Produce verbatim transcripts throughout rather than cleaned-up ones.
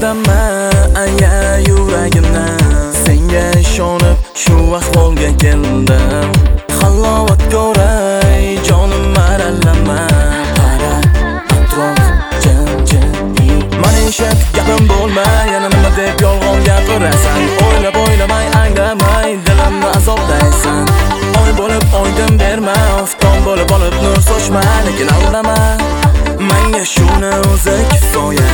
aldama aya yuragimdan. Senga ishonib shu ahvolga keldim. Halovat ko'ray jonim marallama. Qara atrof jim-jim. Manishat gapim bo'lma, yana nima deb yolg'on gapirasan. O'ylab o'ylamay anglamay dilimni azoblaysan. Oy bo'lib oydin berma, oftob bo'lib olib nur sochma, lekin aldama. Menga shuni o'zi kifoya.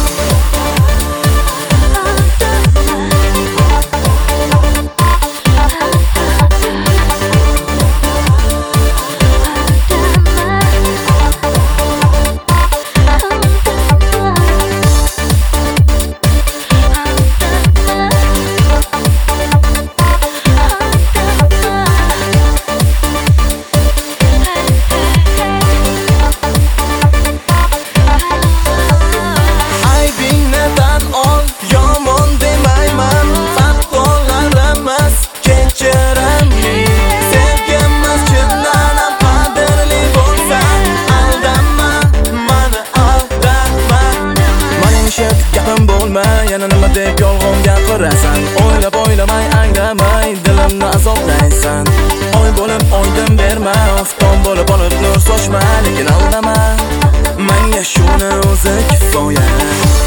Yana nima deb yolg'on gapirasan. O'ylab o'ylamay anglamay dilimni azoblaysan. Oy bo'lib oydin berma, oftob bo'lib olib nur sochma, lekin aldama. Menga shuni o'zi kifoya.